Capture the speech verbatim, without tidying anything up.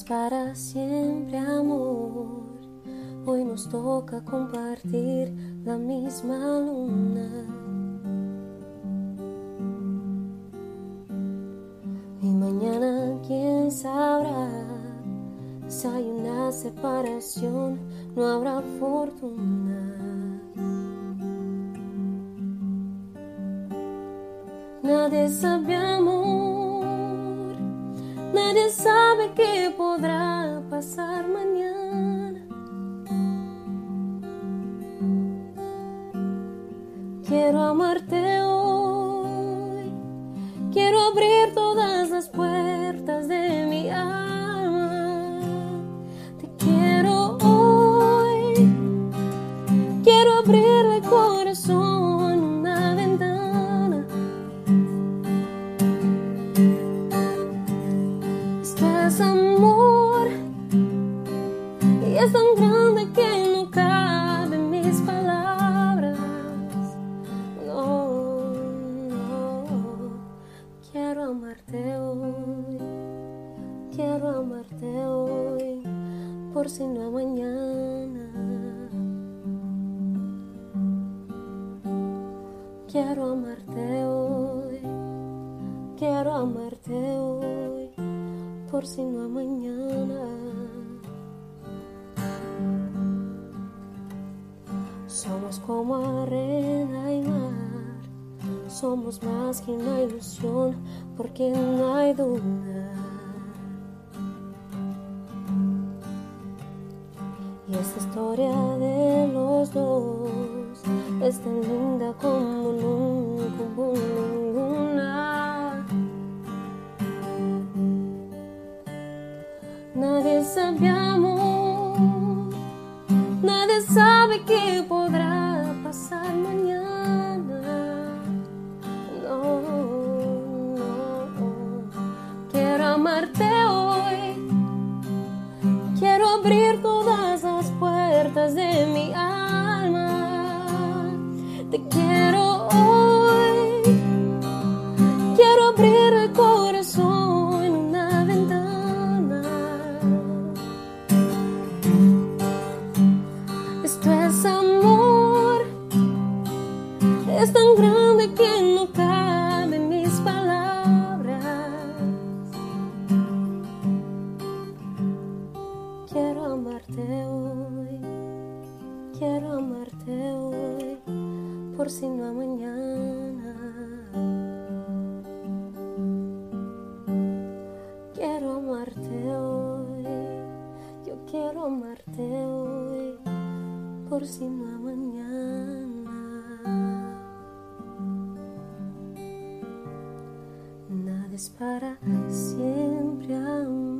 es para siempre, amor. Hoy nos toca compartir la misma luna. Y mañana quién sabrá, si hay una separación no habrá fortuna. Nadie sabe, amor, nadie sabe qué podrá pasar mañana. Quiero amarte hoy, quiero abrir todas las puertas de mi alma. Te quiero hoy, quiero abrir el corazón, una ventana. Esto es amor y es tan grande que no cabe en mis palabras. No, no, quiero amarte hoy, quiero amarte hoy, por si no mañana. Quiero amarte hoy, quiero amarte hoy, por si no mañana. Somos como arena y mar, somos más que una ilusión, porque no hay duda. Y esta historia de los dos es tan linda como nunca hubo ninguna. Nadie sabe, amor, nadie sabe qué podrá pasar mañana. No, no, quiero amarte hoy, quiero abrir todas las puertas de mi alma. Te quiero hoy, quiero abrir el corazón en una ventana. Esto es amor, es tan grande que no cabe en mis palabras. Quiero amarte hoy, quiero amarte hoy, por si no mañana. Quiero amarte hoy, yo quiero amarte hoy, por si no mañana. Nada es para siempre, amor.